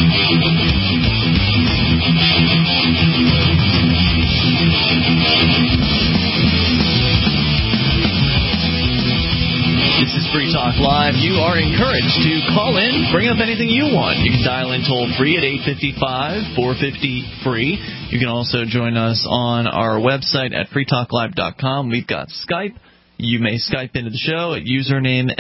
This is Free Talk Live. You are encouraged to call in, bring up anything you want. You can dial in toll-free at 855-450-FREE. You can also join us on our website at freetalklive.com. We've got Skype. You may Skype into the show at username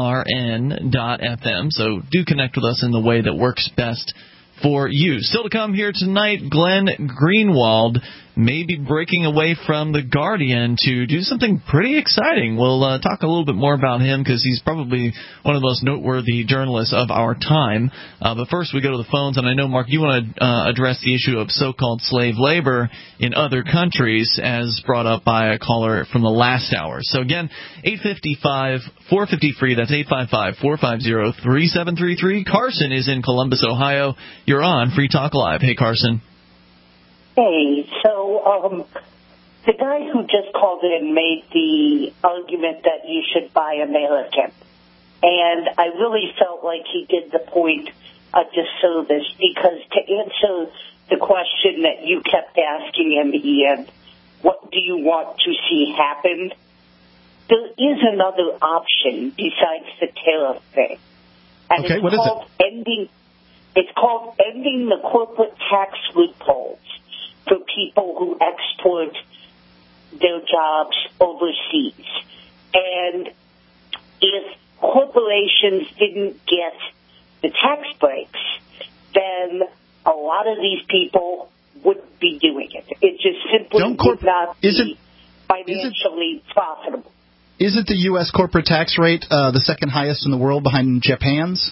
LRN.FM. So do connect with us in the way that works best for you. Still to come here tonight, Glenn Greenwald may be breaking away from The Guardian to do something pretty exciting. We'll talk a little bit more about him because he's probably one of the most noteworthy journalists of our time. But first we go to the phones, and I know, Mark, you want to address the issue of so-called slave labor in other countries as brought up by a caller from the last hour. So again, 855-450-FREE, that's 855-450-3733. Carson is in Columbus, Ohio. You're on Free Talk Live. Hey, Carson. Hey, so the guy who just called in made the argument that you should buy American. And I really felt like he did the point a disservice because to answer the question that you kept asking him, Ian, what do you want to see happen? There is another option besides the tariff thing. And okay, what is it? It's called ending the corporate tax loopholes for people who export their jobs overseas. And if corporations didn't get the tax breaks, then a lot of these people wouldn't be doing it. It just simply would not be financially profitable. Isn't the U.S. corporate tax rate the second highest in the world behind Japan's?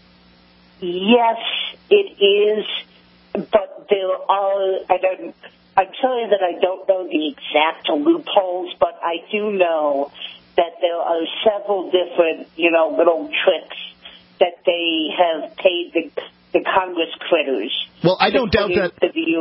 Yes, it is, but there are, and I'm sorry that I don't know the exact loopholes, but I do know that there are several different, little tricks that they have paid the Congress critters. Well, I don't doubt that.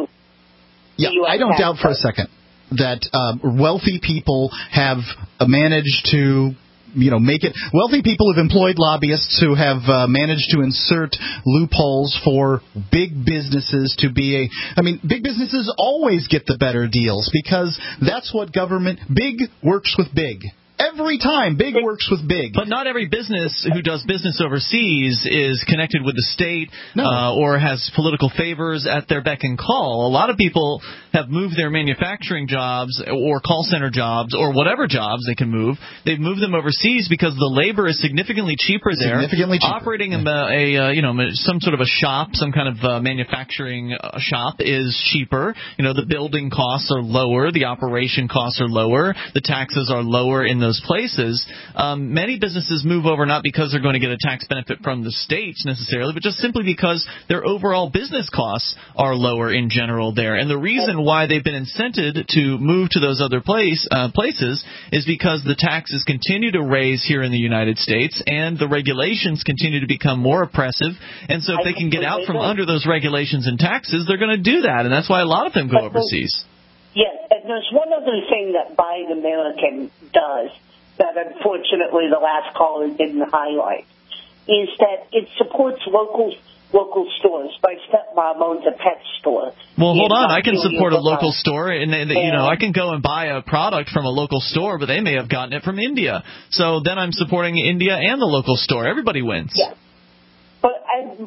I don't doubt for a second that wealthy people have managed to make it. Wealthy people have employed lobbyists who have managed to insert loopholes for big businesses to be big businesses always get the better deals because that's what big works with big. Every time, big works with big. But not every business who does business overseas is connected with the state or has political favors at their beck and call. A lot of people have moved their manufacturing jobs or call center jobs or whatever jobs they can move. They've moved them overseas because the labor is significantly cheaper there. Significantly cheaper. Operating some sort of a shop, some kind of manufacturing shop is cheaper. The building costs are lower, the operation costs are lower, the taxes are lower in those places. Many businesses move over not because they're going to get a tax benefit from the states necessarily, but just simply because their overall business costs are lower in general there. And the reason why they've been incented to move to those other places is because the taxes continue to raise here in the United States and the regulations continue to become more oppressive. And so if they can get out from under those regulations and taxes, they're going to do that. And that's why a lot of them go overseas. Yes, and there's one other thing that Buying American does that unfortunately the last caller didn't highlight, is that it supports local stores. My stepmom owns a pet store. Well, hold on. I can support a local store, and I can go and buy a product from a local store, but they may have gotten it from India. So then I'm supporting India and the local store. Everybody wins. Yeah, but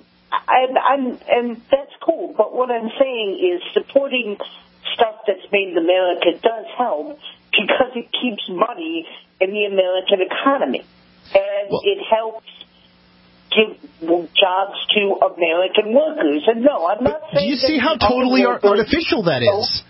and that's cool. But what I'm saying is supporting stuff that's made in America does help because it keeps money in the American economy, and it helps give jobs to American workers. And no, I'm not saying. Do you see how totally artificial that is?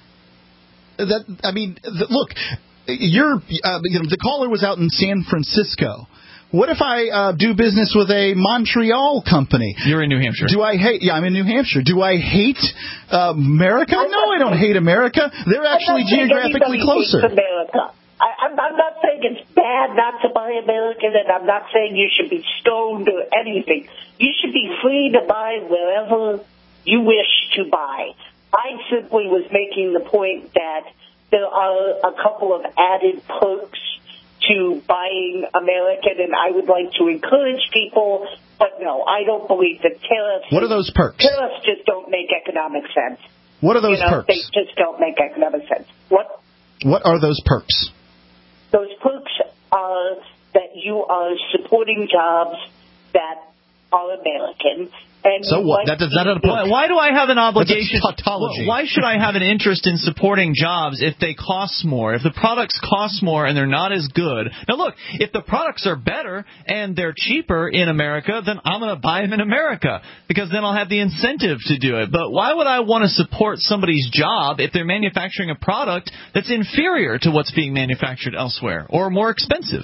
Look, the caller was out in San Francisco. What if I do business with a Montreal company? You're in New Hampshire. Do I hate? Yeah, I'm in New Hampshire. Do I hate America? No, I don't hate America. They're actually geographically closer. America. I'm not saying it's bad not to buy American, and I'm not saying you should be stoned or anything. You should be free to buy wherever you wish to buy. I simply was making the point that there are a couple of added perks to buying American, and I would like to encourage people But no, I don't believe that tariffs... What are those perks? Tariffs just don't make economic sense. What are those perks? They just don't make economic sense. What are those perks? Those perks are that you are supporting jobs that are American. And so what? That does not apply. Why do I have an obligation? That's a tautology. Why should I have an interest in supporting jobs if they cost more? If the products cost more and they're not as good. Now look, if the products are better and they're cheaper in America, then I'm going to buy them in America because then I'll have the incentive to do it. But why would I want to support somebody's job if they're manufacturing a product that's inferior to what's being manufactured elsewhere or more expensive?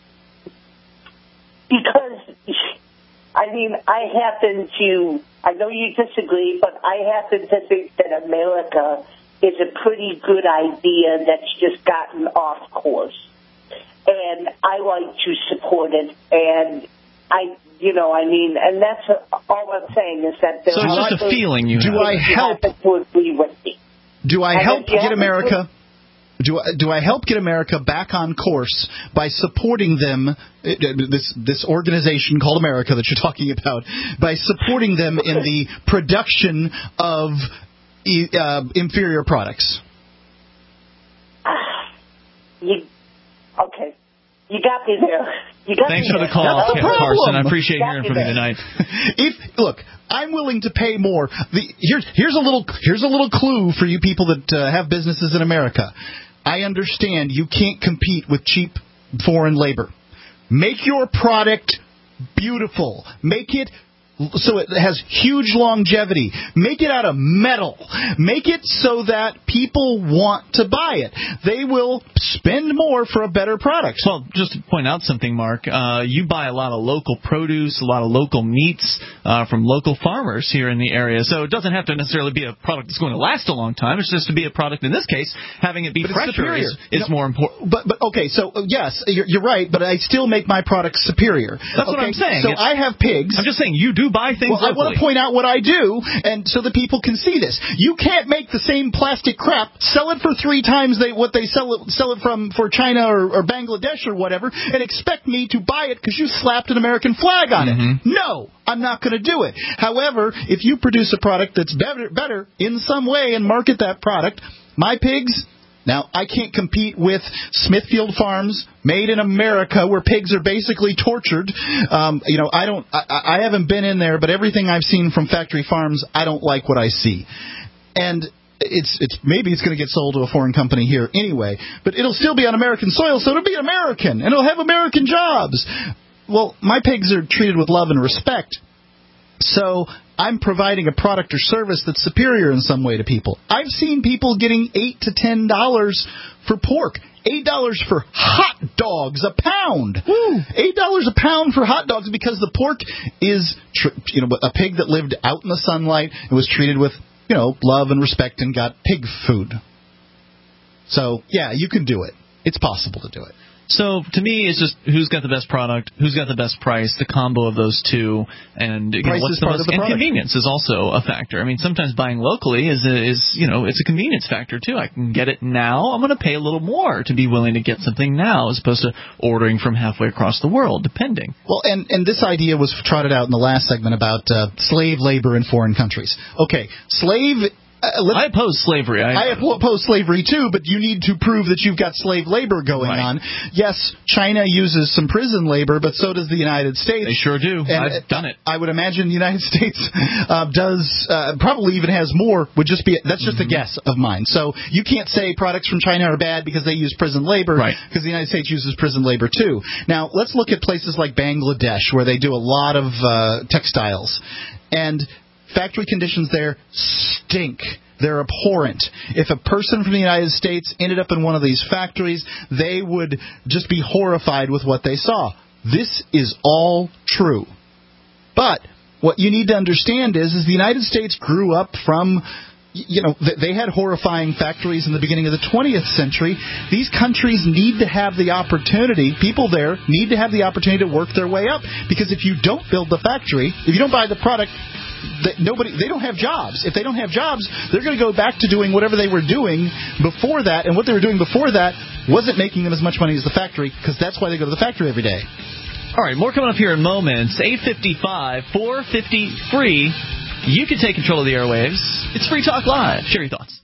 Because, I mean, I know you disagree, but I happen to think that America is a pretty good idea that's just gotten off course. And I like to support it, and and that's all I'm saying is that there so it's just a feeling you have. Do I help? Do I help get America? Do I help get America back on course by supporting them, this organization called America that you're talking about, by supporting them in the production of inferior products? Okay. You got me there. Thanks for the call, Carson. I appreciate hearing from you tonight. Look, I'm willing to pay more. Here's a little clue for you people that have businesses in America. I understand you can't compete with cheap foreign labor. Make your product beautiful. Make it so it has huge longevity. Make it out of metal. Make it so that people want to buy it. They will spend more for a better product. Well, just to point out something, Mark, you buy a lot of local produce, a lot of local meats from local farmers here in the area. So it doesn't have to necessarily be a product that's going to last a long time. It's just to be a product, in this case, having it be fresher is more important. But okay, so yes, you're right, but I still make my product superior. That's what I'm saying. So I have pigs. I'm just saying you do buy things locally. I want to point out what I do, and so that people can see this. You can't make the same plastic crap, sell it for 3 times what they sell it for China or Bangladesh or whatever, and expect me to buy it because you slapped an American flag on it. No, I'm not going to do it. However, if you produce a product that's better in some way and market that product, my pigs... Now, I can't compete with Smithfield Farms, made in America, where pigs are basically tortured. I haven't been in there, but everything I've seen from factory farms, I don't like what I see. And maybe it's going to get sold to a foreign company here anyway, but it'll still be on American soil, so it'll be American, and it'll have American jobs. Well, my pigs are treated with love and respect. So I'm providing a product or service that's superior in some way to people. I've seen people getting $8 to $10 for pork. $8 for hot dogs a pound. $8 a pound for hot dogs because the pork is a pig that lived out in the sunlight and was treated with love and respect and got pig food. So, yeah, you can do it. It's possible to do it. So, to me, it's just who's got the best product, who's got the best price, the combo of those two, and what's the most. And convenience is also a factor. I mean, sometimes buying locally is it's a convenience factor too. I can get it now. I'm going to pay a little more to be willing to get something now, as opposed to ordering from halfway across the world, depending. Well, and this idea was trotted out in the last segment about slave labor in foreign countries. Okay, I oppose slavery. I oppose slavery, too, but you need to prove that you've got slave labor going on. Yes, China uses some prison labor, but so does the United States. They sure do. And I've done it. I would imagine the United States does probably even has more. That's just a guess of mine. So you can't say products from China are bad because they use prison labor, because the United States uses prison labor, too. Now, let's look at places like Bangladesh, where they do a lot of textiles. And factory conditions there stink. They're abhorrent. If a person from the United States ended up in one of these factories, they would just be horrified with what they saw. This is all true. But what you need to understand is the United States grew up from... they had horrifying factories in the beginning of the 20th century. These countries need to have the opportunity, people there need to have the opportunity to work their way up. Because if you don't build the factory, if you don't buy the product, they don't have jobs. If they don't have jobs, they're going to go back to doing whatever they were doing before that. And what they were doing before that wasn't making them as much money as the factory, because that's why they go to the factory every day. All right, more coming up here in moments. 8:55, 4:53. You can take control of the airwaves. It's Free Talk Live. Share your thoughts.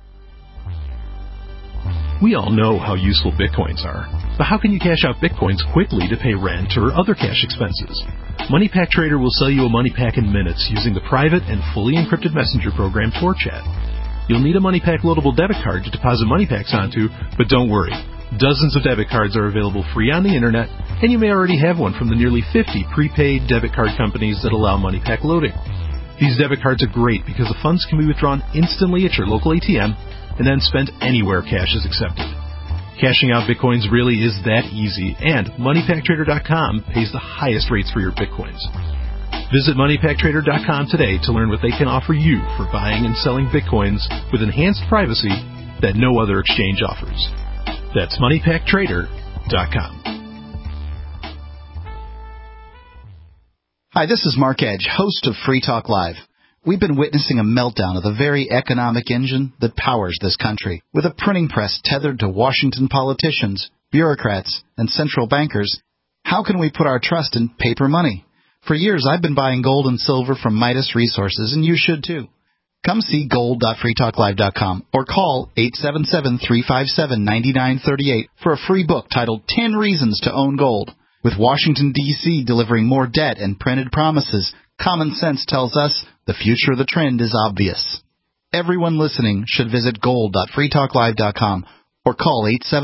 We all know how useful Bitcoins are, but how can you cash out Bitcoins quickly to pay rent or other cash expenses? MoneyPack Trader will sell you a money pack in minutes using the private and fully encrypted messenger program TorChat. You'll need a MoneyPack loadable debit card to deposit money packs onto, but don't worry. Dozens of debit cards are available free on the internet, and you may already have one from the nearly 50 prepaid debit card companies that allow MoneyPack loading. These debit cards are great because the funds can be withdrawn instantly at your local ATM and then spent anywhere cash is accepted. Cashing out Bitcoins really is that easy, and MoneyPackTrader.com pays the highest rates for your Bitcoins. Visit MoneyPackTrader.com today to learn what they can offer you for buying and selling Bitcoins with enhanced privacy that no other exchange offers. That's MoneyPackTrader.com. Hi, this is Mark Edge, host of Free Talk Live. We've been witnessing a meltdown of the very economic engine that powers this country. With a printing press tethered to Washington politicians, bureaucrats, and central bankers, how can we put our trust in paper money? For years, I've been buying gold and silver from Midas Resources, and you should too. Come see gold.freetalklive.com or call 877-357-9938 for a free book titled 10 Reasons to Own Gold. With Washington, D.C. delivering more debt and printed promises, common sense tells us the future of the trend is obvious. Everyone listening should visit gold.freetalklive.com or call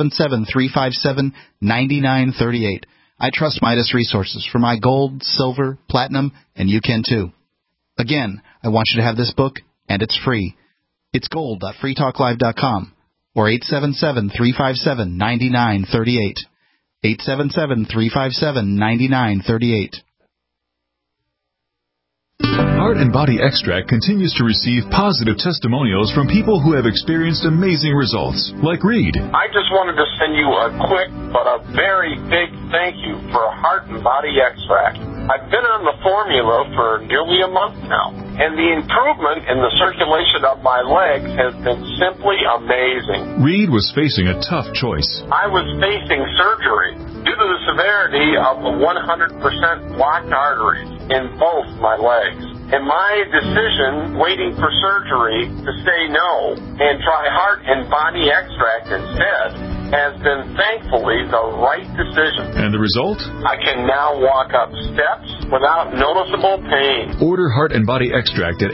877-357-9938. I trust Midas Resources for my gold, silver, platinum, and you can too. Again, I want you to have this book, and it's free. It's gold.freetalklive.com or 877-357-9938. 877-357-9938. Heart and Body Extract continues to receive positive testimonials from people who have experienced amazing results, like Reed. I just wanted to send you a quick but a very big thank you for Heart and Body Extract. I've been on the formula for nearly a month now, and the improvement in the circulation of my legs has been simply amazing. Reed was facing a tough choice. I was facing surgery due to the severity of the 100% blocked arteries in both my legs. And my decision, waiting for surgery, to say no and try Heart and Body Extract instead, has been thankfully the right decision. And the result? I can now walk up steps without noticeable pain. Order Heart and Body Extract at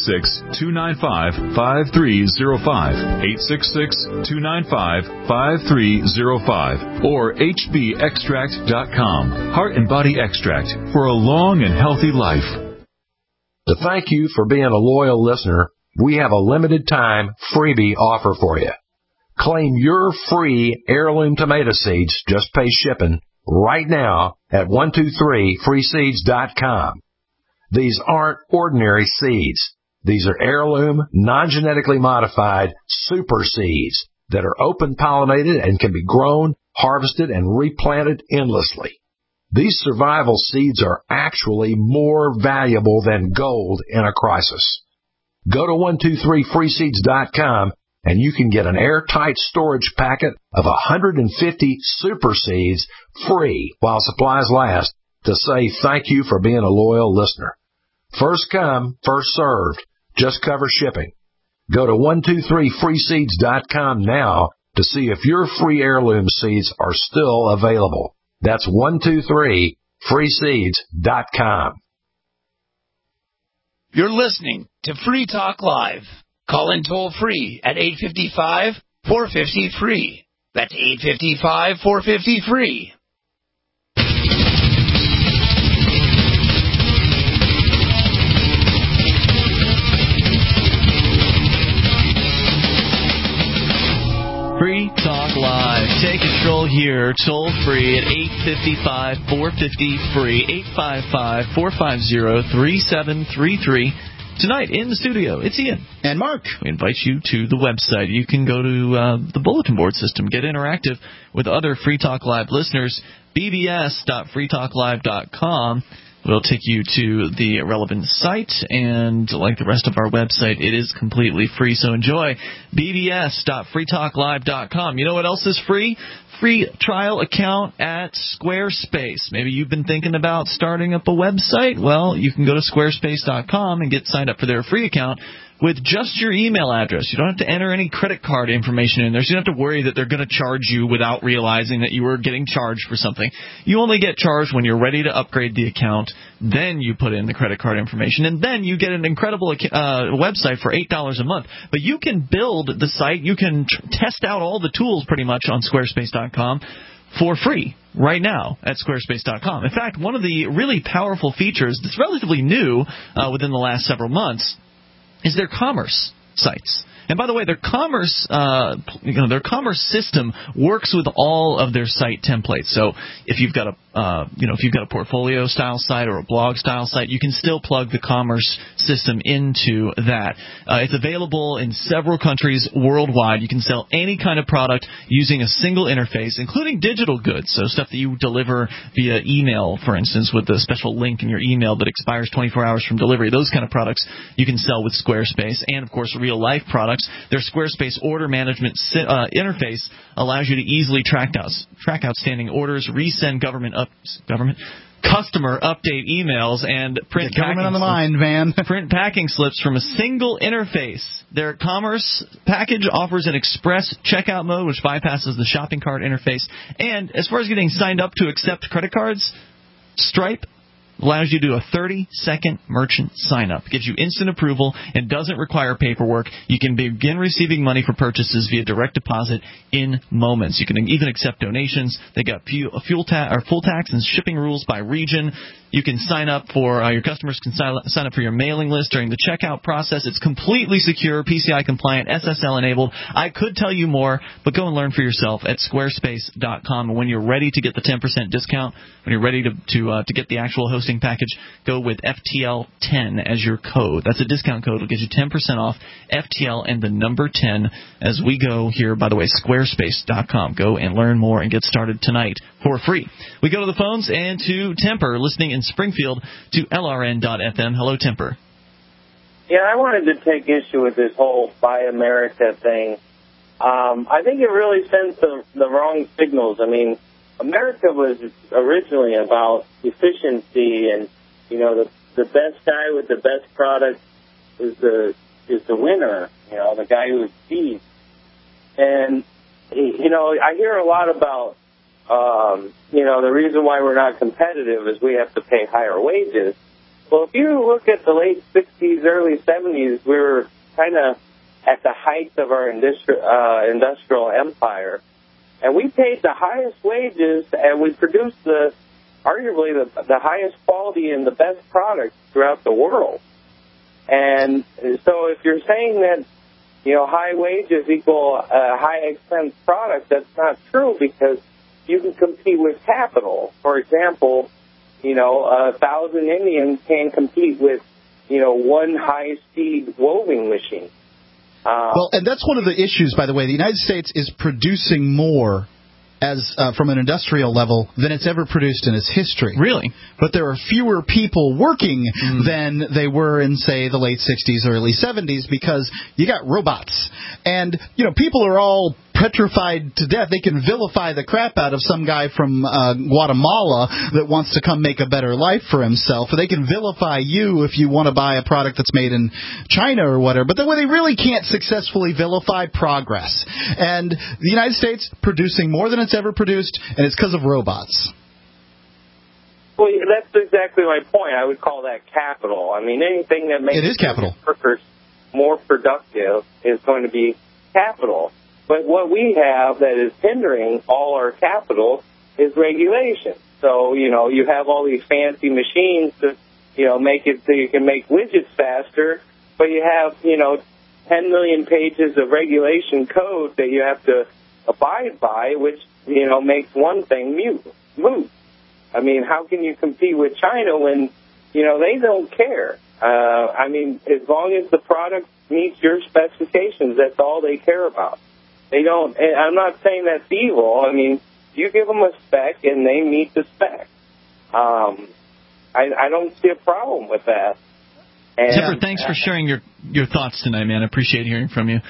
866-295-5305, 866-295-5305, or hbextract.com. Heart and Body Extract for a long and healthy life. To thank you for being a loyal listener, we have a limited time freebie offer for you. Claim your free heirloom tomato seeds, just pay shipping, right now at 123freeseeds.com. These aren't ordinary seeds. These are heirloom, non-genetically modified super seeds that are open pollinated and can be grown, harvested, and replanted endlessly. These survival seeds are actually more valuable than gold in a crisis. Go to 123freeseeds.com and you can get an airtight storage packet of 150 super seeds free while supplies last to say thank you for being a loyal listener. First come, first served. Just cover shipping. Go to 123freeseeds.com now to see if your free heirloom seeds are still available. That's 123freeseeds.com. You're listening to Free Talk Live. Call in toll free at 855-450-FREE. That's 855-450-FREE. Free Talk Live. Take control here, toll free at 855-450-FREE, 855-450-3733. Tonight in the studio, it's Ian. And Mark. We invite you to the website. You can go to the bulletin board system, get interactive with other Free Talk Live listeners, bbs.freetalklive.com. It'll take you to the relevant site, and like the rest of our website, it is completely free, so enjoy bbs.freetalklive.com. You know what else is free? free trial account at Squarespace. Maybe you've been thinking about starting up a website. Well, you can go to squarespace.com and get signed up for their free account with just your email address. You don't have to enter any credit card information in there, so you don't have to worry that they're going to charge you without realizing that you were getting charged for something. You only get charged when you're ready to upgrade the account. Then you put in the credit card information, and then you get an incredible website for $8 a month. But you can build the site. You can test out all the tools pretty much on Squarespace.com for free right now at Squarespace.com. In fact, one of the really powerful features that's relatively new within the last several months is their commerce sites. And by the way, their commerce, their commerce system works with all of their site templates. So if you've got a portfolio style site or a blog style site, you can still plug the commerce system into that. It's available in several countries worldwide. You can sell any kind of product using a single interface, including digital goods. So stuff that you deliver via email, for instance, with a special link in your email that expires 24 hours from delivery. Those kind of products you can sell with Squarespace, and of course, real life products. Their Squarespace order management interface allows you to easily track outstanding orders, resend customer update emails, and print government on the mind, man. print packing slips from a single interface. Their commerce package offers an express checkout mode, which bypasses the shopping cart interface. And as far as getting signed up to accept credit cards, Stripe allows you to do a 30-second merchant sign-up. Gives you instant approval and doesn't require paperwork. You can begin receiving money for purchases via direct deposit in moments. You can even accept donations. They got full tax and shipping rules by region. You can sign up for your customers can sign up for your mailing list during the checkout process. It's completely secure, PCI compliant, SSL enabled. I could tell you more, but go and learn for yourself at squarespace.com. And when you're ready to get the 10% discount, when you're ready to get the actual hosting package, go with FTL10 as your code. That's a discount code. It'll get you 10% off FTL and the number 10 as we go here. By the way, squarespace.com. Go and learn more and get started tonight for free. We go to the phones and to Temper, listening in Springfield to LRN.FM. Hello, Temper. Yeah, I wanted to take issue with this whole Buy America thing. I think it really sends the wrong signals. I mean, America was originally about efficiency, and the best guy with the best product is the winner. The guy who exceeds. And I hear a lot about the reason why we're not competitive is we have to pay higher wages. Well, if you look at the late 60s, early 70s, we were kind of at the height of our industrial empire. And we paid the highest wages, and we produced arguably the highest quality and the best products throughout the world. And so if you're saying that, high wages equal high expense product, that's not true, because you can compete with capital. For example, 1,000 Indians can't compete with, one high-speed woving machine. Well, and that's one of the issues, by the way. The United States is producing more from an industrial level than it's ever produced in its history. Really? But there are fewer people working than they were in, say, the late 60s, early 70s, because you got robots. And, people are all petrified to death. They can vilify the crap out of some guy from Guatemala that wants to come make a better life for himself. Or they can vilify you if you want to buy a product that's made in China or whatever. But then they really can't successfully vilify progress. And the United States producing more than it's ever produced, and it's because of robots. Well, that's exactly my point. I would call that capital. I mean, anything that makes workers more productive is going to be capital. But what we have that is hindering all our capital is regulation. So, you have all these fancy machines to, make it so you can make widgets faster, but you have, 10 million pages of regulation code that you have to abide by, which, makes one thing moot. I mean, how can you compete with China when, they don't care? As long as the product meets your specifications, that's all they care about. They don't. I'm not saying that's evil. I mean, you give them a spec and they meet the spec. I don't see a problem with that. And, Tipper, thanks for sharing your thoughts tonight, man. I appreciate hearing from you.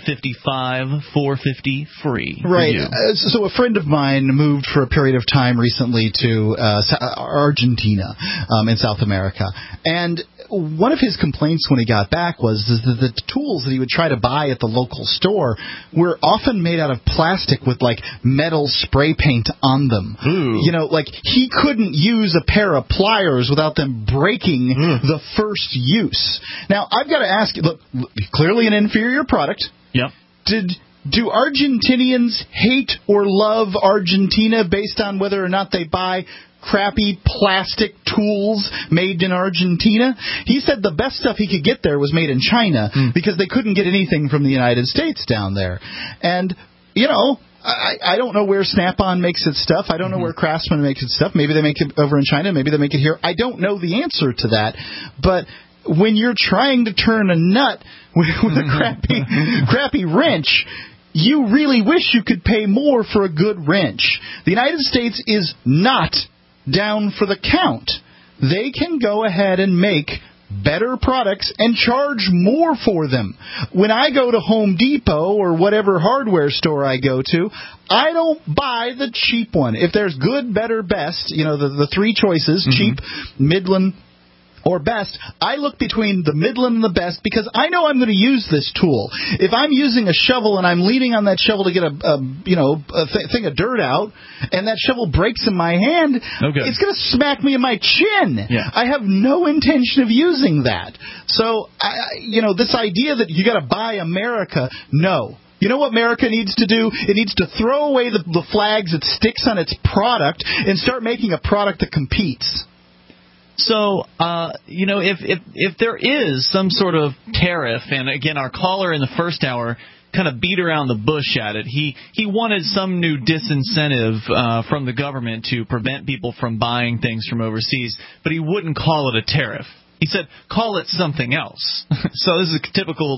855-450-FREE. Right. So a friend of mine moved for a period of time recently to Argentina in South America. And one of his complaints when he got back was that the tools that he would try to buy at the local store were often made out of plastic with, like, metal spray paint on them. Ooh. You know, like, he couldn't use a pair of pliers without them breaking the first use. Now, I've got to ask you, look, clearly an inferior product. Yep. Do Argentinians hate or love Argentina based on whether or not they buy crappy plastic tools made in Argentina? He said the best stuff he could get there was made in China because they couldn't get anything from the United States down there. And, you know, I don't know where Snap-on makes its stuff. I don't know where Craftsman makes its stuff. Maybe they make it over in China. Maybe they make it here. I don't know the answer to that. But when you're trying to turn a nut with a crappy wrench, you really wish you could pay more for a good wrench. The United States is not down for the count. They can go ahead and make better products and charge more for them. When I go to Home Depot or whatever hardware store I go to, I don't buy the cheap one. If there's good, better, best, you know, the three choices, cheap, Midland, or best, I look between the Midland and the best because I know I'm going to use this tool. If I'm using a shovel and I'm leaning on that shovel to get a thing of dirt out, and that shovel breaks in my hand, it's going to smack me in my chin. Yeah. I have no intention of using that. So, this idea that you got to buy America, no. You know what America needs to do? It needs to throw away the flags it sticks on its product and start making a product that competes. So, if there is some sort of tariff, and again, our caller in the first hour kind of beat around the bush at it. He wanted some new disincentive from the government to prevent people from buying things from overseas, but he wouldn't call it a tariff. He said, call it something else. So this is a typical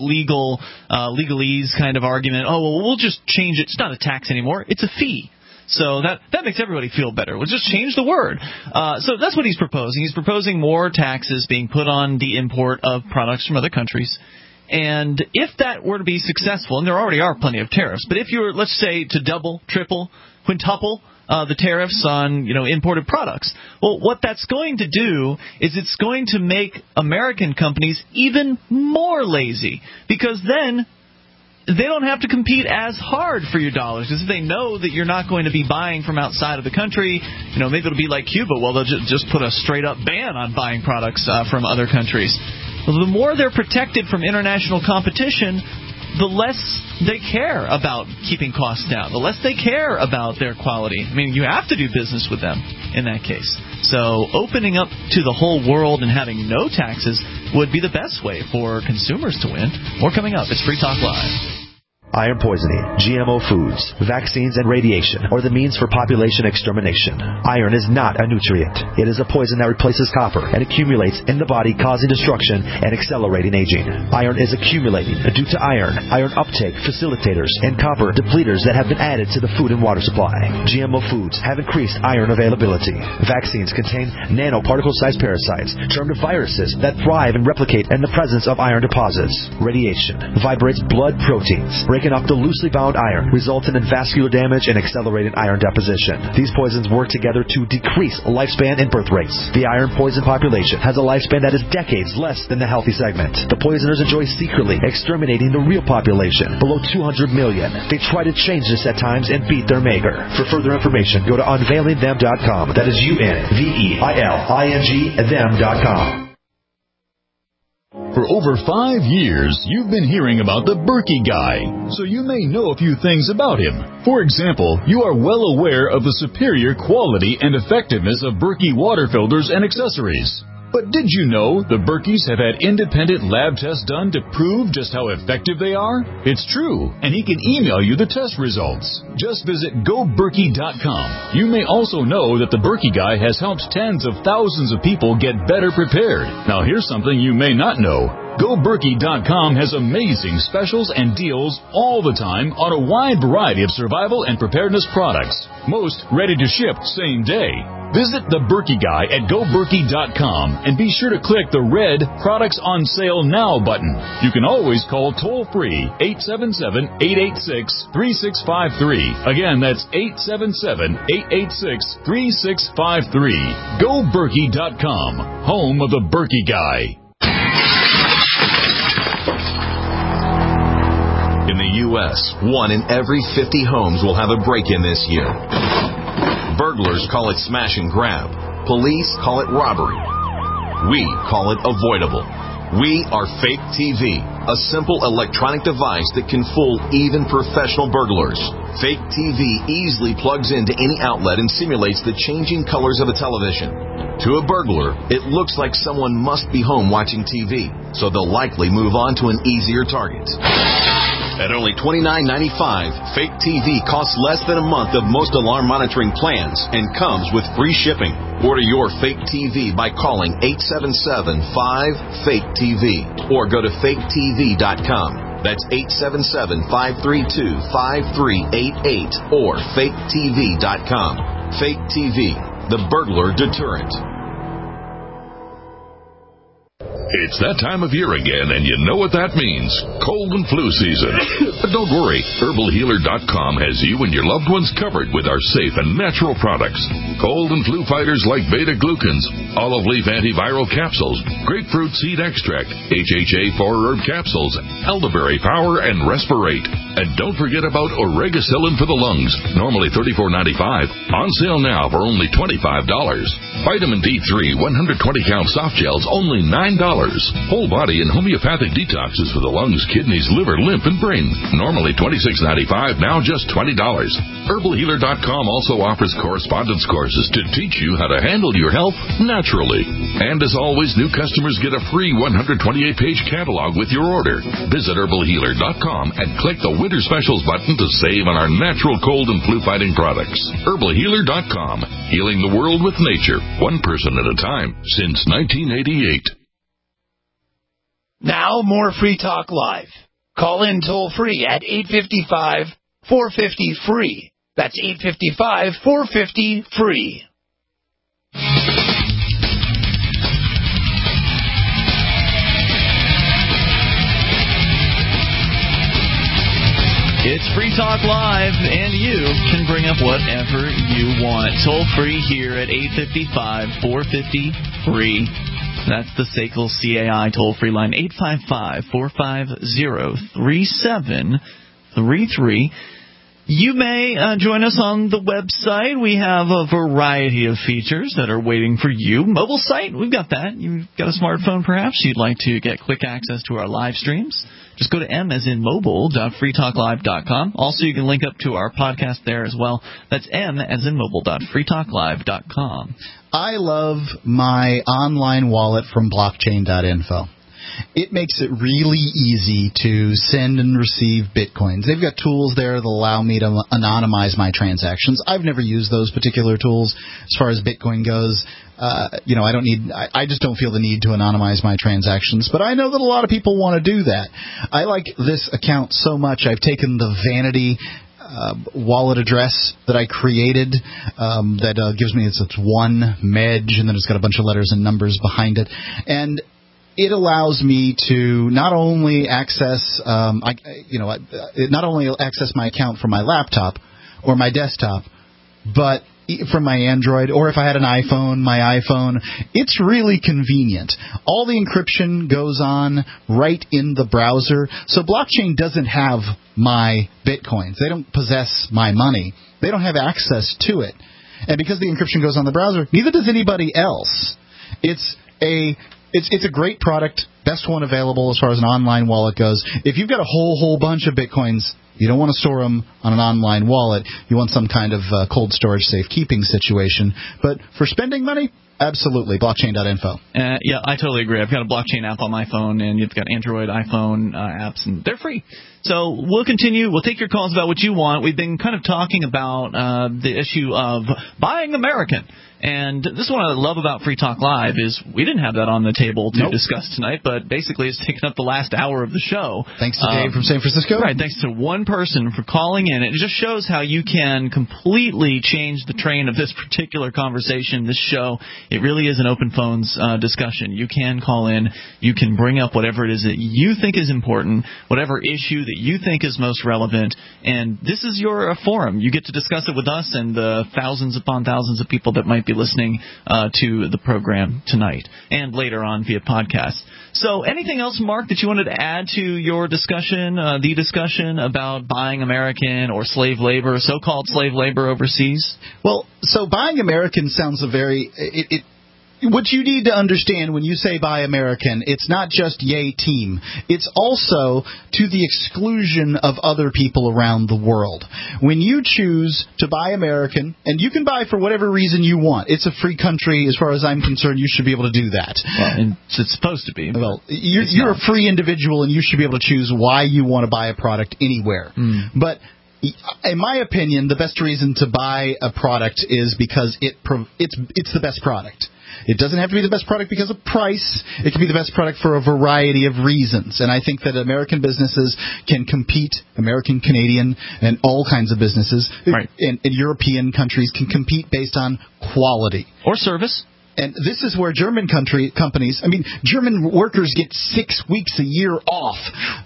legalese kind of argument. Oh, well, we'll just change it. It's not a tax anymore. It's a fee. So that makes everybody feel better. We'll just change the word. So that's what he's proposing. He's proposing more taxes being put on the import of products from other countries. And if that were to be successful, and there already are plenty of tariffs, but if you were, let's say, to double, triple, quintuple the tariffs on, imported products, well, what that's going to do is it's going to make American companies even more lazy, because then they don't have to compete as hard for your dollars, because if they know that you're not going to be buying from outside of the country, maybe it'll be like Cuba. Well, they'll just put a straight-up ban on buying products from other countries. Well, the more they're protected from international competition, the less they care about keeping costs down, the less they care about their quality. I mean, you have to do business with them in that case. So opening up to the whole world and having no taxes would be the best way for consumers to win. More coming up. It's Free Talk Live. Iron poisoning, GMO foods, vaccines, and radiation are the means for population extermination. Iron is not a nutrient. It is a poison that replaces copper and accumulates in the body, causing destruction and accelerating aging. Iron is accumulating due to iron uptake facilitators, and copper depleters that have been added to the food and water supply. GMO foods have increased iron availability. Vaccines contain nanoparticle-sized parasites, termed viruses, that thrive and replicate in the presence of iron deposits. Radiation vibrates blood proteins, breaking up the loosely bound iron, resulting in vascular damage and accelerated iron deposition. These poisons work together to decrease lifespan and birth rates. The iron poison population has a lifespan that is decades less than the healthy segment. The poisoners enjoy secretly exterminating the real population, below 200 million. They try to change this at times and beat their maker. For further information, go to unveilingthem.com. That is UNVEILING them.com. For over 5 years, you've been hearing about the Berkey Guy, so you may know a few things about him. For example, you are well aware of the superior quality and effectiveness of Berkey water filters and accessories. But did you know the Berkeys have had independent lab tests done to prove just how effective they are? It's true, and he can email you the test results. Just visit GoBerkey.com. You may also know that the Berkey Guy has helped tens of thousands of people get better prepared. Now here's something you may not know. GoBerkey.com has amazing specials and deals all the time on a wide variety of survival and preparedness products. Most ready to ship same day. Visit the Berkey Guy at GoBerkey.com and be sure to click the red Products on Sale Now button. You can always call toll-free 877-886-3653. Again, that's 877-886-3653. GoBerkey.com, home of the Berkey Guy. In the U.S., 1 in every 50 homes will have a break-in this year. Burglars call it smash and grab. Police call it robbery. We call it avoidable. We are Fake TV, a simple electronic device that can fool even professional burglars. Fake TV easily plugs into any outlet and simulates the changing colors of a television. To a burglar, it looks like someone must be home watching TV, so they'll likely move on to an easier target. At only $29.95, Fake TV costs less than a month of most alarm monitoring plans and comes with free shipping. Order your Fake TV by calling 877-5-FAKE-TV or go to faketv.com. That's 877-532-5388 or faketv.com. Fake TV, the burglar deterrent. It's that time of year again, and you know what that means. Cold and flu season. But don't worry. HerbalHealer.com has you and your loved ones covered with our safe and natural products. Cold and flu fighters like beta-glucans, olive leaf antiviral capsules, grapefruit seed extract, HHA 4-herb capsules, elderberry power, and respirate. And don't forget about Oregacillin for the lungs, normally $34.95, on sale now for only $25. Vitamin D3 120-count soft gels, only $9. Whole body and homeopathic detoxes for the lungs, kidneys, liver, lymph, and brain. Normally $26.95, now just $20. HerbalHealer.com also offers correspondence courses to teach you how to handle your health naturally. And as always, new customers get a free 128-page catalog with your order. Visit HerbalHealer.com and click the Winter Specials button to save on our natural cold and flu-fighting products. HerbalHealer.com, healing the world with nature, one person at a time, since 1988. Now, more Free Talk Live. Call in toll-free at 855-450-FREE. That's 855-450-FREE. It's Free Talk Live, and you can bring up whatever you want. Toll-free here at 855-450-FREE. That's the SACL CAI toll-free line, 855-450-3733. You may join us on the website. We have a variety of features that are waiting for you. Mobile site, we've got that. You've got a smartphone, perhaps. You'd like to get quick access to our live streams. Just go to m.as.in.mobile.freetalklive.com. Also, you can link up to our podcast there as well. That's m.as.in.mobile.freetalklive.com. I love my online wallet from blockchain.info. It makes it really easy to send and receive Bitcoins. They've got tools there that allow me to anonymize my transactions. I've never used those particular tools as far as Bitcoin goes. I just don't feel the need to anonymize my transactions, but I know that a lot of people want to do that. I like this account so much, I've taken the vanity wallet address that I created that gives me it's one Medj, and then it's got a bunch of letters and numbers behind it, and it allows me to not only access my account from my laptop or my desktop, but from my Android, or if I had an iPhone, my iPhone. It's really convenient. All the encryption goes on right in the browser, so blockchain doesn't have my Bitcoins. They don't possess my money. They don't have access to it. And because the encryption goes on the browser, neither does anybody else. It's a great product, best one available as far as an online wallet goes. If you've got a whole bunch of Bitcoins, you don't want to store them on an online wallet. You want some kind of cold storage safekeeping situation. But for spending money, absolutely, blockchain.info. Yeah, I totally agree. I've got a blockchain app on my phone, and you've got Android, iPhone apps, and they're free. So we'll continue. We'll take your calls about what you want. We've been kind of talking about the issue of buying American. And this is what I love about Free Talk Live is we didn't have that on the table to discuss tonight, but basically it's taken up the last hour of the show. Thanks to Dave from San Francisco. Right, thanks to one person for calling in. It just shows how you can completely change the train of this particular conversation, this show. It really is an open phones discussion. You can call in. You can bring up whatever it is that you think is important, whatever issue that you think is most relevant, and this is your forum. You get to discuss it with us and the thousands upon thousands of people that might be listening to the program tonight and later on via podcast. So anything else, Mark, that you wanted to add to your discussion, the discussion about buying American or slave labor, so-called slave labor overseas? Well, so buying American sounds what you need to understand when you say buy American, it's not just yay team. It's also to the exclusion of other people around the world. When you choose to buy American, and you can buy for whatever reason you want. It's a free country. As far as I'm concerned, you should be able to do that. Well, and it's supposed to be. Well, you're a free individual, and you should be able to choose why you want to buy a product anywhere. But in my opinion, the best reason to buy a product is because it's the best product. It doesn't have to be the best product because of price. It can be the best product for a variety of reasons. And I think that American businesses can compete, American, Canadian, and all kinds of businesses, right, and European countries can compete based on quality. Or service. And this is where German companies, German workers get 6 weeks a year off.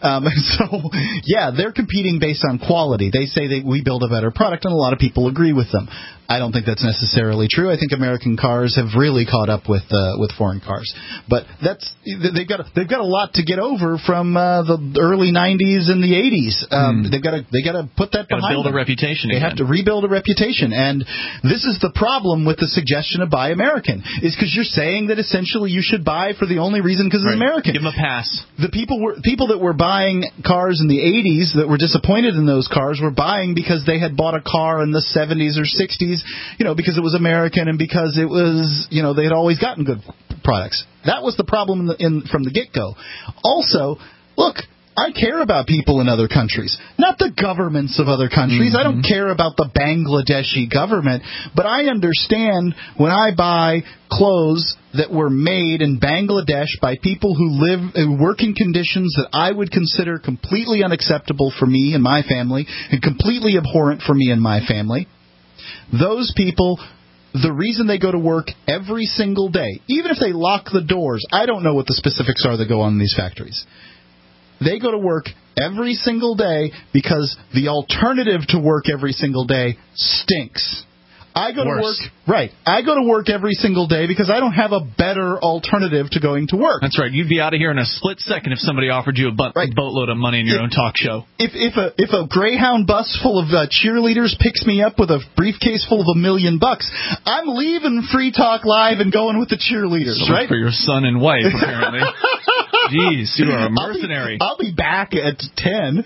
So, yeah, they're competing based on quality. They say that we build a better product, and a lot of people agree with them. I don't think that's necessarily true. I think American cars have really caught up with foreign cars, but they've got a lot to get over from the early '90s and the '80s. They got to put that behind them. Build a reputation. They have to rebuild a reputation, and this is the problem with the suggestion of buy American, is because you're saying that essentially you should buy for the only reason because it's American. Give them a pass. The people that were buying cars in the '80s that were disappointed in those cars were buying because they had bought a car in the '70s or '60s. Because it was American and because it was, they had always gotten good products. That was the problem from the get-go. Also, look, I care about people in other countries, not the governments of other countries. I don't care about the Bangladeshi government, but I understand when I buy clothes that were made in Bangladesh by people who work in conditions that I would consider completely unacceptable for me and my family and completely abhorrent for me and my family. Those people, the reason they go to work every single day, even if they lock the doors, I don't know what the specifics are that go on in these factories. They go to work every single day because the alternative to work every single day stinks. I go to work every single day because I don't have a better alternative to going to work. That's right. You'd be out of here in a split second if somebody offered you a boatload of money in your own talk show. If a Greyhound bus full of cheerleaders picks me up with a briefcase full of $1 million, I'm leaving Free Talk Live and going with the cheerleaders, so right? For your son and wife, apparently. Jeez, you are a mercenary. I'll be back at 10.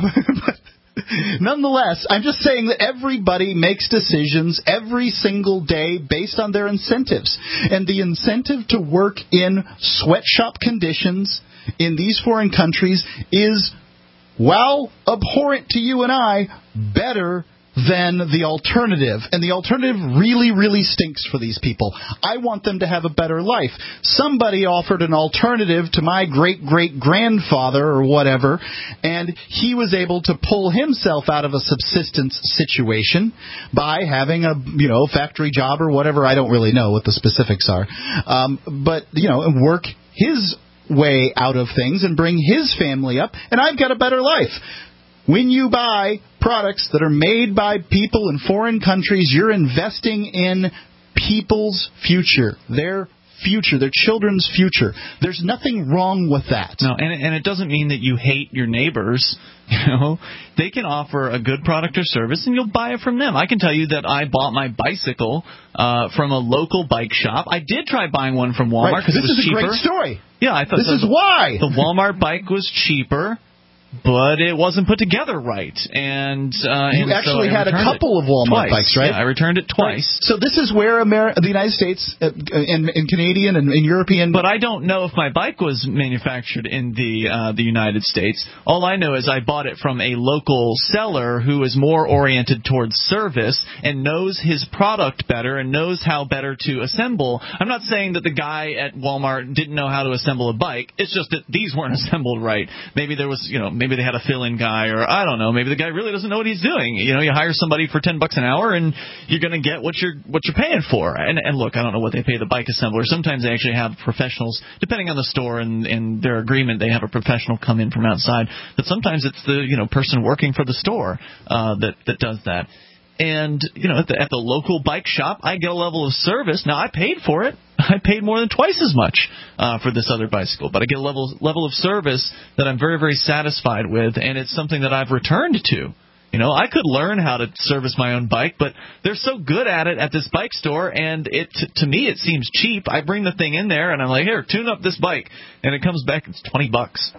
Nonetheless, I'm just saying that everybody makes decisions every single day based on their incentives. And the incentive to work in sweatshop conditions in these foreign countries is, while abhorrent to you and I, better than the alternative. And the alternative really, really stinks for these people. I want them to have a better life. Somebody offered an alternative to my great-great-grandfather or whatever, and he was able to pull himself out of a subsistence situation by having a, factory job or whatever. I don't really know what the specifics are. But work his way out of things and bring his family up, and I've got a better life. When you buy products that are made by people in foreign countries, you're investing in people's future, their children's future. There's nothing wrong with that. No, and it doesn't mean that you hate your neighbors. They can offer a good product or service, and you'll buy it from them. I can tell you that I bought my bicycle from a local bike shop. I did try buying one from Walmart because it was cheaper. This is a great story. Yeah, I thought this is why the Walmart bike was cheaper. but it wasn't put together right. And you actually had a couple of Walmart bikes, right? Yeah, I returned it twice. Right. So this is where the United States and Canadian and European. But I don't know if my bike was manufactured in the United States. All I know is I bought it from a local seller who is more oriented towards service and knows his product better and knows how better to assemble. I'm not saying that the guy at Walmart didn't know how to assemble a bike. It's just that these weren't assembled right. Maybe there was, maybe they had a fill-in guy, or I don't know. Maybe the guy really doesn't know what he's doing. You hire somebody for $10 an hour, and you're going to get what you're paying for. And look, I don't know what they pay the bike assembler. Sometimes they actually have professionals, depending on the store and their agreement. They have a professional come in from outside. But sometimes it's the person working for the store that does that. And, at the local bike shop, I get a level of service. Now, I paid for it. I paid more than twice as much for this other bicycle. But I get a level of service that I'm very, very satisfied with, and it's something that I've returned to. I could learn how to service my own bike, but they're so good at it at this bike store, and to me it seems cheap. I bring the thing in there, and I'm like, here, tune up this bike. And it comes back, it's $20.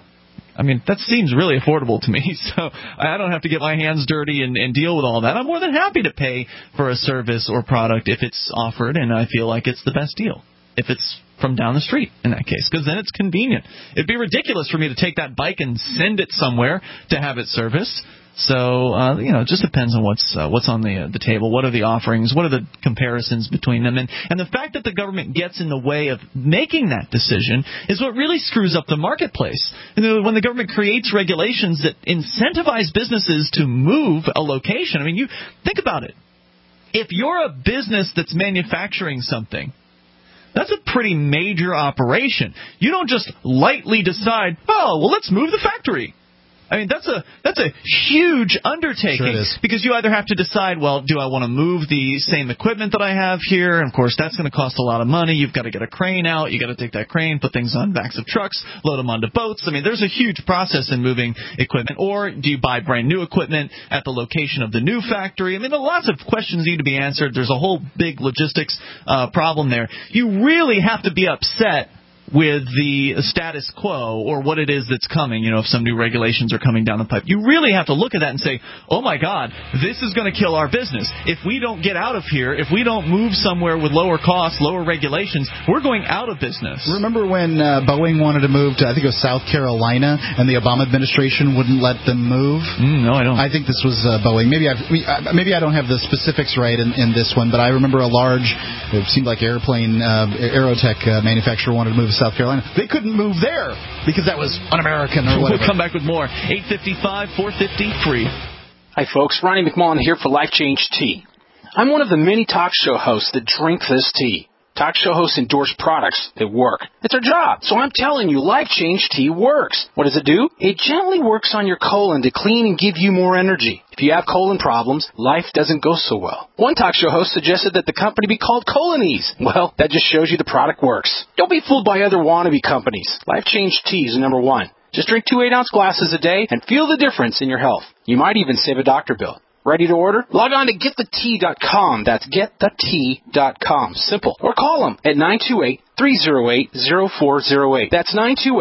I mean, that seems really affordable to me, so I don't have to get my hands dirty and deal with all that. I'm more than happy to pay for a service or product if it's offered and I feel like it's the best deal, if it's from down the street in that case, because then it's convenient. It'd be ridiculous for me to take that bike and send it somewhere to have it serviced. So, it just depends on what's on the table. What are the offerings? What are the comparisons between them? And the fact that the government gets in the way of making that decision is what really screws up the marketplace. When the government creates regulations that incentivize businesses to move a location, I mean, you think about it. If you're a business that's manufacturing something, that's a pretty major operation. You don't just lightly decide, let's move the factory. I mean, that's a huge undertaking. Sure it is. Because you either have to decide, do I want to move the same equipment that I have here? And, of course, that's going to cost a lot of money. You've got to get a crane out. You've got to take that crane, put things on backs of trucks, load them onto boats. I mean, there's a huge process in moving equipment. Or do you buy brand new equipment at the location of the new factory? I mean, lots of questions need to be answered. There's a whole big logistics problem there. You really have to be upset with the status quo or what it is that's coming, if some new regulations are coming down the pipe. You really have to look at that and say, oh, my God, this is going to kill our business. If we don't get out of here, if we don't move somewhere with lower costs, lower regulations, we're going out of business. Remember when Boeing wanted to move to, I think it was South Carolina, and the Obama administration wouldn't let them move? No, I don't. I think this was Boeing. Maybe I don't have the specifics right in this one, but I remember a large, it seemed like airplane, Aerotech manufacturer wanted to move to South Carolina. They couldn't move there because that was un-American or whatever. We'll come back with more. 855-450-FREE. Hi, folks. Ronnie McMullen here for Life Change Tea. I'm one of the many talk show hosts that drink this tea. Talk show hosts endorse products that work. It's our job. So I'm telling you, Life Change Tea works. What does it do? It gently works on your colon to clean and give you more energy. If you have colon problems, life doesn't go so well. One talk show host suggested that the company be called Colonies. Well, that just shows you the product works. Don't be fooled by other wannabe companies. Life Change Tea is number one. Just drink 2 8-ounce glasses a day and feel the difference in your health. You might even save a doctor bill. Ready to order? Log on to getthetea.com. That's getthetea.com. Simple. Or call them at 928-308-0408. That's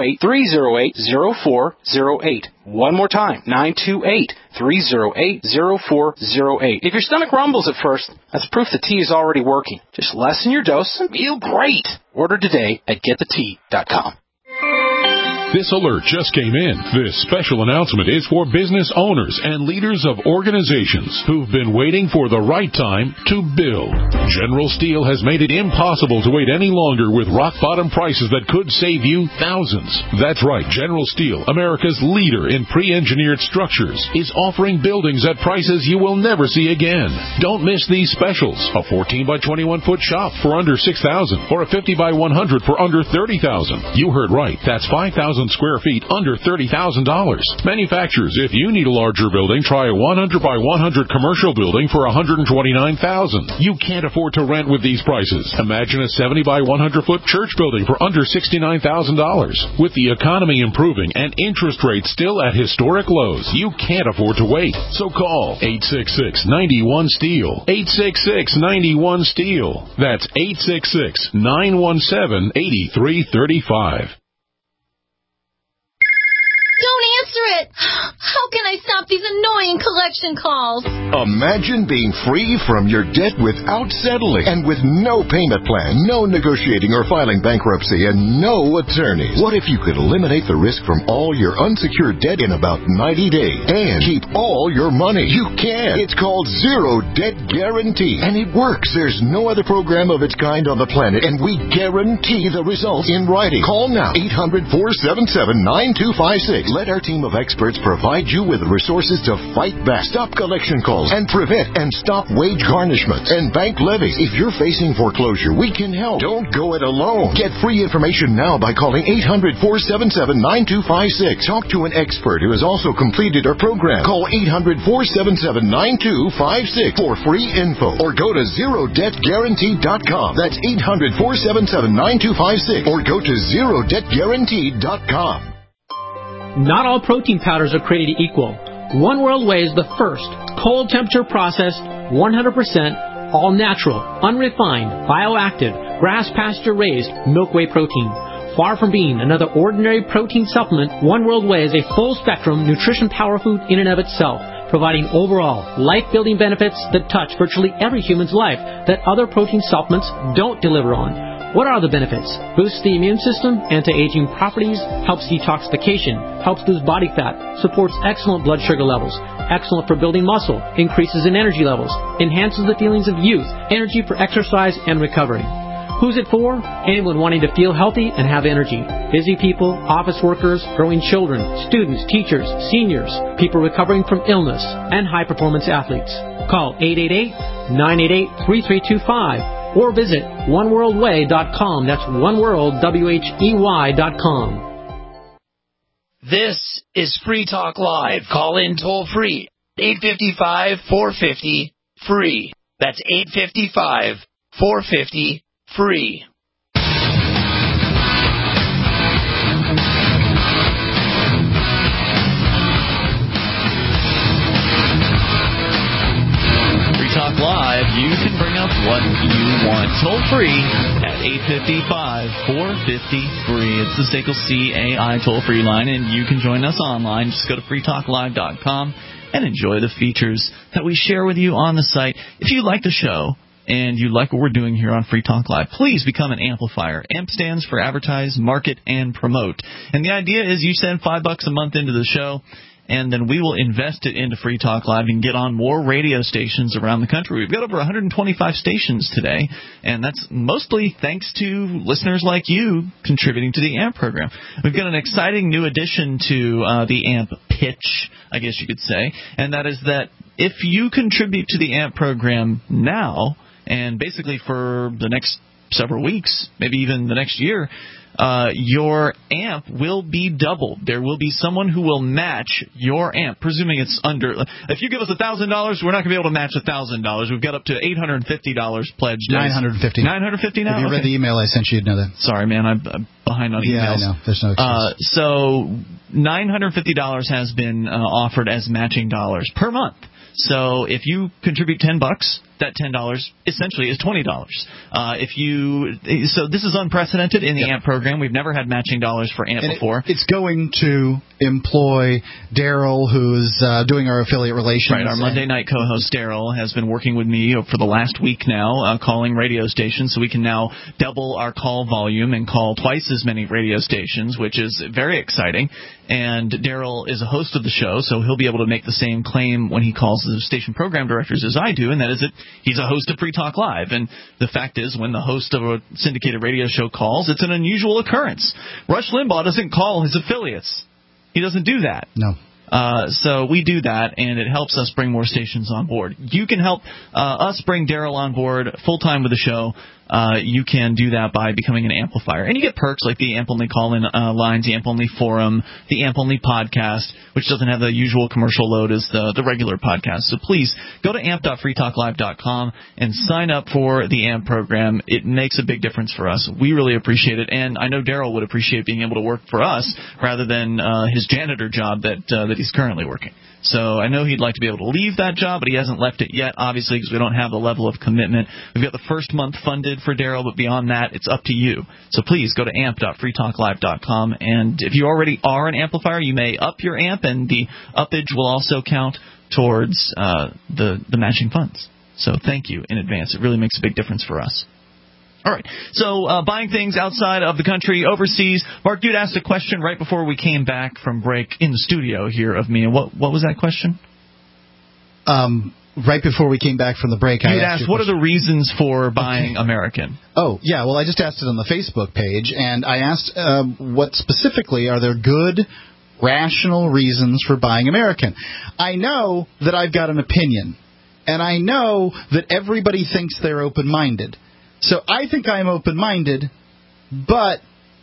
928-308-0408. One more time, 928-308-0408. If your stomach rumbles at first, that's proof the tea is already working. Just lessen your dose and feel great. Order today at getthetea.com. This alert just came in. This special announcement is for business owners and leaders of organizations who've been waiting for the right time to build. General Steel has made it impossible to wait any longer with rock-bottom prices that could save you thousands. That's right. General Steel, America's leader in pre-engineered structures, is offering buildings at prices you will never see again. Don't miss these specials. A 14 by 21 foot shop for under $6,000 or a 50 by 100 for under $30,000. You heard right. That's 5,000 square feet under $30,000. Manufacturers, if you need a larger building, try a 100 by 100 commercial building for $129,000. You can't afford to rent with these prices. Imagine a 70 by 100 foot church building for under $69,000. With the economy improving and interest rates still at historic lows, you can't afford to wait. So call 866-91-STEEL. 866-91-STEEL. That's 866-917-8335. Don't answer but how can I stop these annoying collection calls? Imagine being free from your debt without settling and with no payment plan, no negotiating or filing bankruptcy, and no attorneys. What if you could eliminate the risk from all your unsecured debt in about 90 days and keep all your money? You can. It's called Zero Debt Guarantee, and it works. There's no other program of its kind on the planet, and we guarantee the results in writing. Call now, 800-477-9256. Let our team of experts provide you with the resources to fight back, stop collection calls, and prevent and stop wage garnishments and bank levies. If you're facing foreclosure, we can help. Don't go it alone. Get free information now by calling 800-477-9256. Talk to an expert who has also completed our program. Call 800-477-9256 for free info, or go to ZeroDebtGuarantee.com. That's 800-477-9256, or go to ZeroDebtGuarantee.com. Not all protein powders are created equal. One World Whey is the first cold temperature processed, 100% all natural, unrefined, bioactive, grass pasture raised milk whey protein. Far from being another ordinary protein supplement, One World Whey is a full spectrum nutrition power food in and of itself, providing overall life-building benefits that touch virtually every human's life that other protein supplements don't deliver on. What are the benefits? Boosts the immune system, anti-aging properties, helps detoxification, helps lose body fat, supports excellent blood sugar levels, excellent for building muscle, increases in energy levels, enhances the feelings of youth, energy for exercise and recovery. Who's it for? Anyone wanting to feel healthy and have energy. Busy people, office workers, growing children, students, teachers, seniors, people recovering from illness, and high-performance athletes. Call 888-988-3325 or visit oneworldwhey.com. That's oneworldwhey.com. This is Free Talk Live. Call in toll free. 855-450-FREE. That's 855-450-FREE. Talk Live, you can bring up what you want. Toll free at 855-450-FREE. It's the SACL CAI toll-free line, and you can join us online. Just go to freetalklive.com and enjoy the features that we share with you on the site. If you like the show and you like what we're doing here on Free Talk Live, please become an amplifier. AMP stands for Advertise, Market, and Promote. And the idea is you send $5 a month into the show, and then we will invest it into Free Talk Live and get on more radio stations around the country. We've got over 125 stations today, and that's mostly thanks to listeners like you contributing to the AMP program. We've got an exciting new addition to the AMP pitch, I guess you could say, and that is that if you contribute to the AMP program now, and basically for the next several weeks, maybe even the next year, your AMP will be doubled. There will be someone who will match your AMP, presuming it's under. If you give us $1,000, we're not going to be able to match $1,000. We've got up to $850 pledged. $950. $950 now? If you read the email I sent you, you'd know that. Sorry, man. I'm behind on emails. Yeah, I know. There's no excuse. So $950 has been offered as matching dollars per month. So if you contribute $10, that $10 essentially is $20. So this is unprecedented in the AMP program. We've never had matching dollars for AMP before. It's going to employ Daryl, who's doing our affiliate relations. Right, our Monday night co-host Daryl has been working with me for the last week now, calling radio stations, so we can now double our call volume and call twice as many radio stations, which is very exciting. And Daryl is a host of the show, so he'll be able to make the same claim when he calls the station program directors as I do, and that is that he's a host of Free Talk Live. And the fact is, when the host of a syndicated radio show calls, it's an unusual occurrence. Rush Limbaugh doesn't call his affiliates. He doesn't do that. No. So we do that, and it helps us bring more stations on board. You can help us bring Daryl on board full-time with the show. You can do that by becoming an amplifier. And you get perks like the AMP-only call-in lines, the AMP-only forum, the AMP-only podcast, which doesn't have the usual commercial load as the regular podcast. So please go to amp.freetalklive.com and sign up for the AMP program. It makes a big difference for us. We really appreciate it. And I know Daryl would appreciate being able to work for us rather than his janitor job that he's currently working. So I know he'd like to be able to leave that job, but he hasn't left it yet, obviously, because we don't have the level of commitment. We've got the first month funded for Daryl, but beyond that, it's up to you. So please go to amp.freetalklive.com, and if you already are an amplifier, you may up your amp, and the uppage will also count towards the matching funds. So thank you in advance. It really makes a big difference for us. All right, so buying things outside of the country, overseas. Mark, you'd asked a question right before we came back from break in the studio here of me. And what was that question? Right before we came back from the break, I asked what are the reasons for buying American? Oh, yeah, well, I just asked it on the Facebook page, and I asked what specifically are there good, rational reasons for buying American. I know that I've got an opinion, and I know that everybody thinks they're open-minded. So I think I'm open-minded, but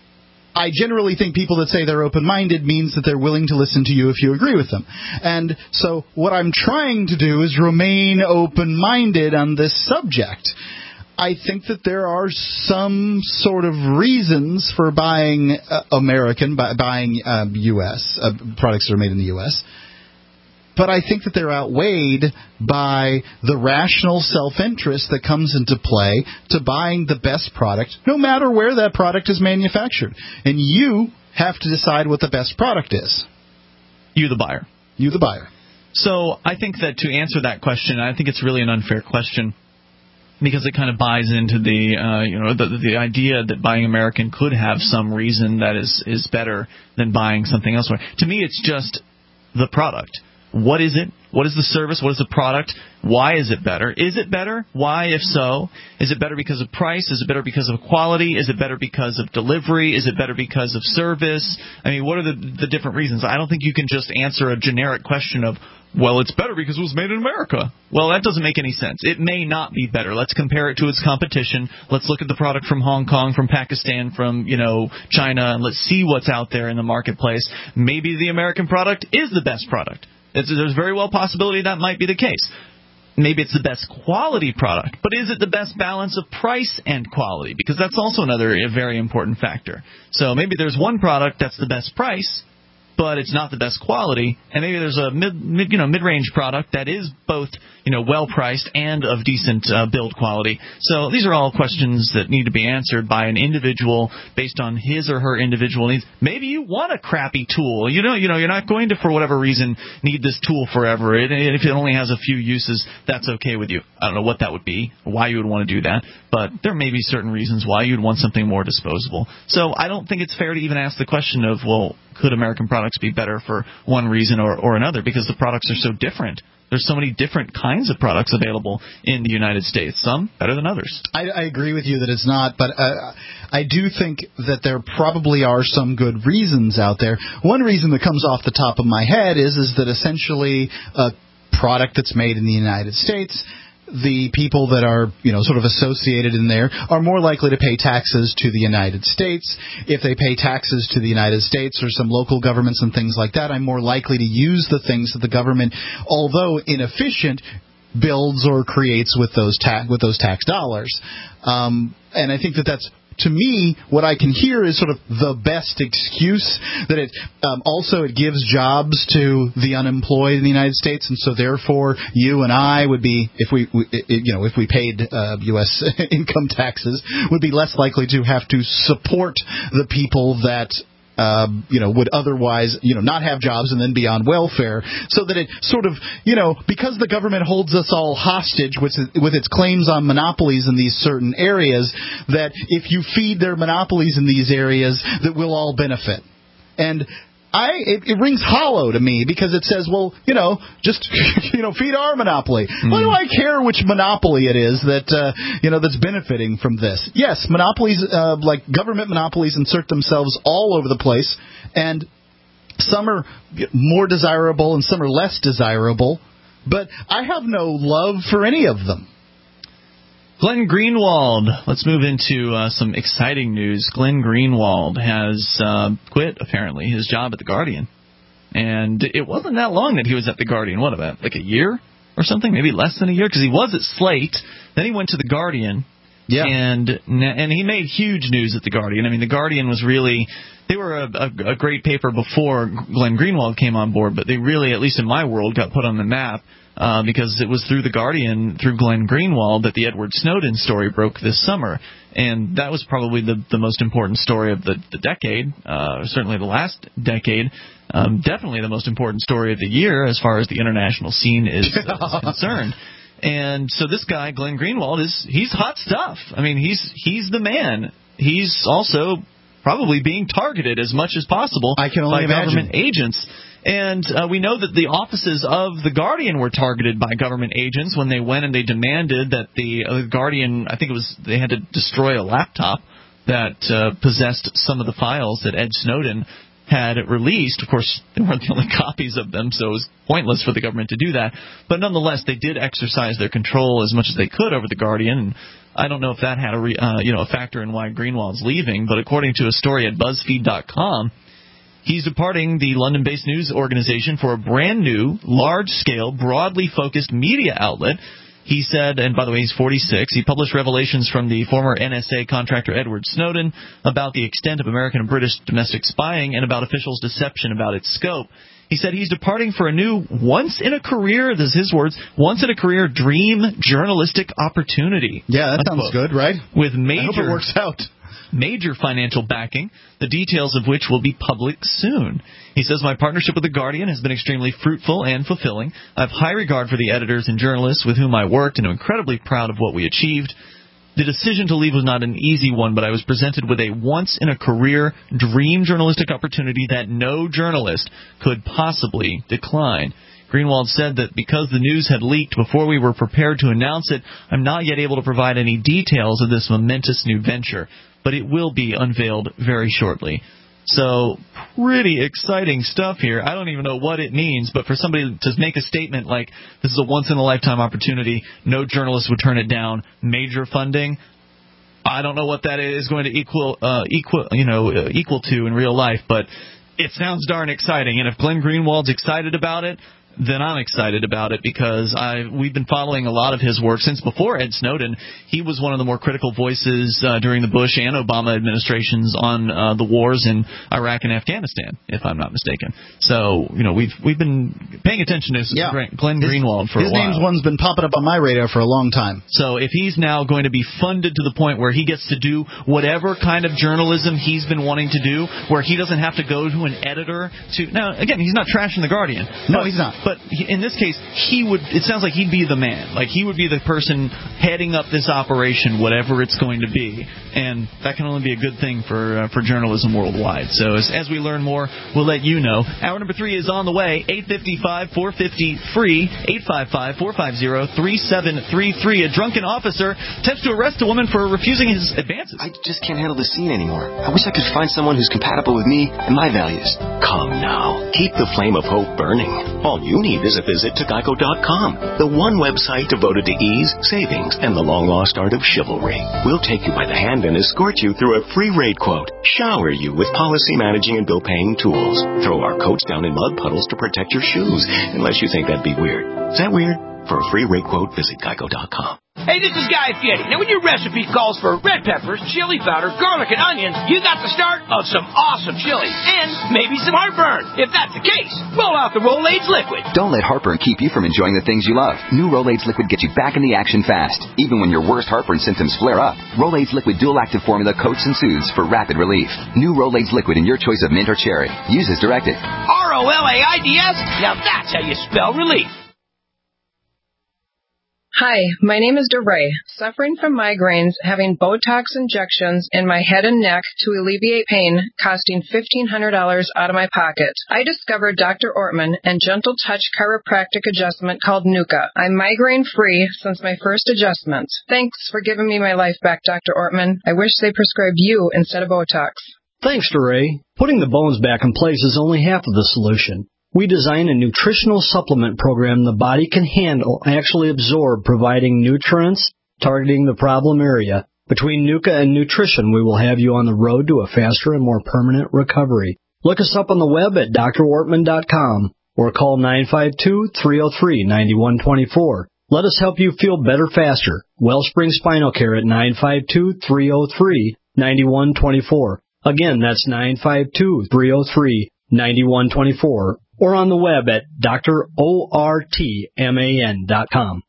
I generally think people that say they're open-minded means that they're willing to listen to you if you agree with them. And so what I'm trying to do is remain open-minded on this subject. I think that there are some sort of reasons for buying American, buying U.S., products that are made in the U.S., but I think that they're outweighed by the rational self-interest that comes into play to buying the best product, no matter where that product is manufactured. And you have to decide what the best product is. You, the buyer. You, the buyer. So I think that to answer that question, I think it's really an unfair question, because it kind of buys into the idea that buying American could have some reason that is better than buying something elsewhere. To me, it's just the product. What is it? What is the service? What is the product? Why is it better? Is it better? Why, if so? Is it better because of price? Is it better because of quality? Is it better because of delivery? Is it better because of service? I mean, what are the different reasons? I don't think you can just answer a generic question of, well, it's better because it was made in America. Well, that doesn't make any sense. It may not be better. Let's compare it to its competition. Let's look at the product from Hong Kong, from Pakistan, from, China, and let's see what's out there in the marketplace. Maybe the American product is the best product. There's very well possibility that might be the case. Maybe it's the best quality product, but is it the best balance of price and quality? Because that's also another very important factor. So maybe there's one product that's the best price, but it's not the best quality, and maybe there's a mid-range product that is both well-priced and of decent build quality. So these are all questions that need to be answered by an individual based on his or her individual needs. Maybe you want a crappy tool. You're not going to, for whatever reason, need this tool forever. And if it only has a few uses, that's okay with you. I don't know what that would be, why you would want to do that, but there may be certain reasons why you'd want something more disposable. So I don't think it's fair to even ask the question of, well, could American products be better for one reason or another, because the products are so different. There's so many different kinds of products available in the United States, some better than others. I agree with you that it's not, but I do think that there probably are some good reasons out there. One reason that comes off the top of my head is that essentially a product that's made in the United States, the people that are, sort of associated in there are more likely to pay taxes to the United States. If they pay taxes to the United States or some local governments and things like that, I'm more likely to use the things that the government, although inefficient, builds or creates with those tax dollars. And I think that's, to me, what I can hear is sort of the best excuse, that it gives jobs to the unemployed in the United States, and so therefore you and I would be, if we paid U.S. income taxes, would be less likely to have to support the people that would otherwise, not have jobs and then be on welfare, so that it sort of, because the government holds us all hostage with its claims on monopolies in these certain areas, that if you feed their monopolies in these areas, that we'll all benefit. And it rings hollow to me, because it says, well, just feed our monopoly. Why do I care which monopoly it is that's benefiting from this? Yes, monopolies, like government monopolies, insert themselves all over the place, and some are more desirable and some are less desirable, but I have no love for any of them. Glenn Greenwald. Let's move into some exciting news. Glenn Greenwald has quit, apparently, his job at The Guardian. And it wasn't that long that he was at The Guardian. What, about like a year or something? Maybe less than a year? Because he was at Slate. Then he went to The Guardian. Yeah. And he made huge news at The Guardian. I mean, The Guardian was really... They were a great paper before Glenn Greenwald came on board, but they really, at least in my world, got put on the map because it was through The Guardian, through Glenn Greenwald, that the Edward Snowden story broke this summer. And that was probably the most important story of the decade, certainly the last decade. Definitely the most important story of the year as far as the international scene is concerned. And so this guy, Glenn Greenwald, he's hot stuff. I mean, he's the man. He's also probably being targeted as much as possible by government agents. And we know that the offices of The Guardian were targeted by government agents when they went and they demanded that the Guardian, I think they had to destroy a laptop that possessed some of the files that Ed Snowden had released. Of course, they weren't the only copies of them, so it was pointless for the government to do that. But nonetheless, they did exercise their control as much as they could over The Guardian. And I don't know if that had a factor in why Greenwald's leaving, but according to a story at BuzzFeed.com, he's departing the London-based news organization for a brand new, large-scale, broadly focused media outlet. He said, and by the way, he's 46, he published revelations from the former NSA contractor Edward Snowden about the extent of American and British domestic spying and about officials' deception about its scope. He said he's departing for a new, once-in-a-career, this is his words, once-in-a-career dream journalistic opportunity. Yeah, that sounds good, right? With I hope it works out. Major financial backing, the details of which will be public soon. He says, my partnership with The Guardian has been extremely fruitful and fulfilling. I have high regard for the editors and journalists with whom I worked and am incredibly proud of what we achieved. The decision to leave was not an easy one, but I was presented with a once-in-a-career dream journalistic opportunity that no journalist could possibly decline. Greenwald said that because the news had leaked before we were prepared to announce it, I'm not yet able to provide any details of this momentous new venture, but it will be unveiled very shortly. So, pretty exciting stuff here. I don't even know what it means, but for somebody to make a statement like, this is a once-in-a-lifetime opportunity, no journalist would turn it down, major funding, I don't know what that is going to equal to in real life, but it sounds darn exciting. And if Glenn Greenwald's excited about it, then I'm excited about it because we've been following a lot of his work since before Ed Snowden. He was one of the more critical voices during the Bush and Obama administrations on the wars in Iraq and Afghanistan, if I'm not mistaken. So, we've been paying attention to Glenn Greenwald for a while. His one's been popping up on my radar for a long time. So if he's now going to be funded to the point where he gets to do whatever kind of journalism he's been wanting to do, where he doesn't have to go to an editor to... Now, again, he's not trashing The Guardian. No, he's not. But in this case, it sounds like he'd be the man. Like, he would be the person heading up this operation, whatever it's going to be. And that can only be a good thing for journalism worldwide. So as we learn more, we'll let you know. Hour number 3 is on the way. 855-450-FREE, 855-450-3733. A drunken officer attempts to arrest a woman for refusing his advances. I just can't handle the scene anymore. I wish I could find someone who's compatible with me and my values. Come now. Keep the flame of hope burning. All you need is a visit to Geico.com, the one website devoted to ease, savings, and the long-lost art of chivalry. We'll take you by the hand and escort you through a free rate quote, shower you with policy managing and bill paying tools, throw our coats down in mud puddles to protect your shoes, unless you think that'd be weird. Is that weird? For a free rate quote, visit Geico.com. Hey, this is Guy Fieri. Now, when your recipe calls for red peppers, chili powder, garlic, and onions, you got the start of some awesome chili and maybe some heartburn. If that's the case, roll out the Rolaids Liquid. Don't let heartburn keep you from enjoying the things you love. New Rolaids Liquid gets you back in the action fast, even when your worst heartburn symptoms flare up. Rolaids Liquid dual-active formula coats and soothes for rapid relief. New Rolaids Liquid in your choice of mint or cherry. Use as directed. Rolaids? Now that's how you spell relief. Hi, my name is DeRay. Suffering from migraines, having Botox injections in my head and neck to alleviate pain, costing $1,500 out of my pocket. I discovered Dr. Ortman and Gentle Touch chiropractic adjustment called Nuka. I'm migraine-free since my first adjustment. Thanks for giving me my life back, Dr. Ortman. I wish they prescribed you instead of Botox. Thanks, DeRay. Putting the bones back in place is only half of the solution. We design a nutritional supplement program the body can handle, actually absorb, providing nutrients, targeting the problem area. Between Nuka and nutrition, we will have you on the road to a faster and more permanent recovery. Look us up on the web at drortman.com or call 952-303-9124. Let us help you feel better faster. Wellspring Spinal Care at 952-303-9124. Again, that's 952-303-9124. or on the web at drortman.com.